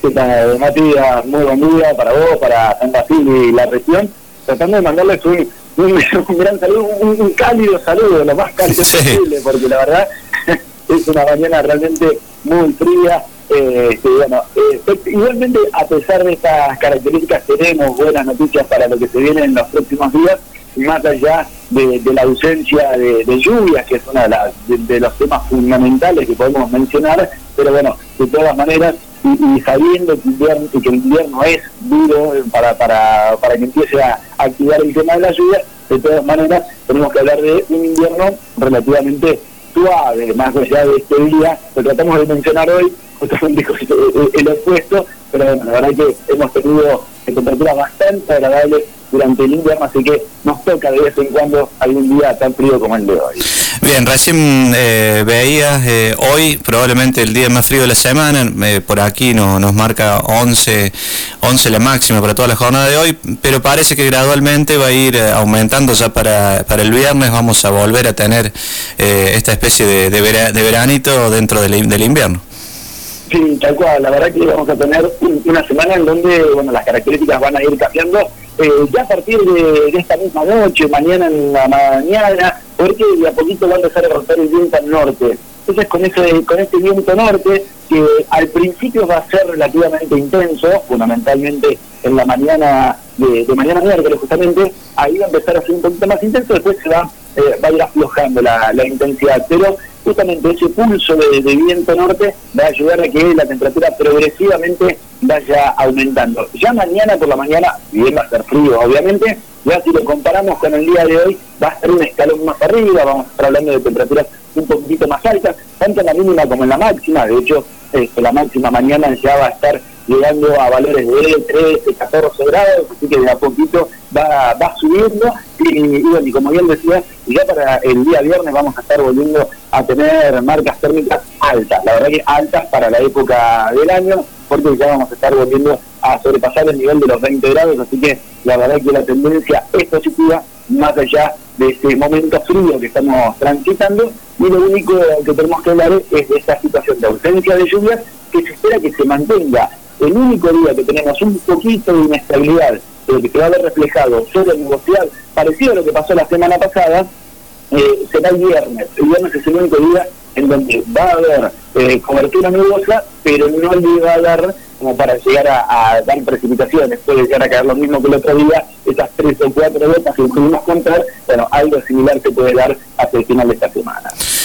¿Qué tal, Matías? Muy buen día para vos, para San Basil y la región. Tratando de mandarles un gran saludo, un cálido saludo, lo más cálido posible, porque la verdad es una mañana realmente muy fría. Igualmente, a pesar de estas características, tenemos buenas noticias para lo que se viene en los próximos días, más allá de la ausencia de lluvias, que es uno de los temas fundamentales que podemos mencionar, pero bueno, de todas maneras, y sabiendo que el invierno es duro para que empiece a activar el tema de la lluvia, de todas maneras tenemos que hablar de un invierno relativamente suave, más allá de este día. Lo tratamos de mencionar hoy, justamente el opuesto, pero bueno, la verdad es que hemos tenido temperaturas bastante agradables durante el invierno, así que nos toca de vez en cuando algún día tan frío como el de hoy. Bien, recién veías hoy probablemente el día más frío de la semana, por aquí nos marca 11 la máxima para toda la jornada de hoy, pero parece que gradualmente va a ir aumentando ya para el viernes. Vamos a volver a tener esta especie de veranito dentro del invierno. Sí, tal cual, la verdad que vamos a tener una semana en donde, bueno, las características van a ir cambiando ya a partir de esta misma noche, mañana en la mañana, porque de a poquito va a empezar a romper el viento al norte. Entonces con este viento norte, que al principio va a ser relativamente intenso, fundamentalmente en la mañana de mañana miércoles justamente, ahí va a empezar a ser un poquito más intenso, después se va a ir aflojando la intensidad, pero justamente ese pulso de viento norte va a ayudar a que la temperatura progresivamente vaya aumentando. Ya mañana por la mañana, bien va a ser frío obviamente, ya si lo comparamos con el día de hoy, va a ser un escalón más arriba, vamos a estar hablando de temperaturas un poquitito más altas, tanto en la mínima como en la máxima. De hecho, la máxima mañana ya va a estar llegando a valores de 13, 14 grados, así que de a poquito va subiendo, y bueno, y como bien decía, ya para el día viernes vamos a estar volviendo a tener marcas térmicas altas, la verdad que altas para la época del año, porque ya vamos a estar volviendo a sobrepasar el nivel de los 20 grados, así que la verdad que la tendencia es positiva, más allá de ese momento frío que estamos transitando, y lo único que tenemos que hablar es de esta situación de ausencia de lluvias, que se espera que se mantenga. El único día que tenemos un poquito de inestabilidad, pero que se va a ver reflejado sobre el negociar, parecido a lo que pasó la semana pasada, será el viernes. El viernes es el único día en donde va a haber cobertura nubosa, pero no le va a dar como para llegar a dar precipitaciones. Puede llegar a caer lo mismo que el otro día, esas 3 o 4 gotas que pudimos contar. Bueno, algo similar se puede dar hasta el final de esta semana.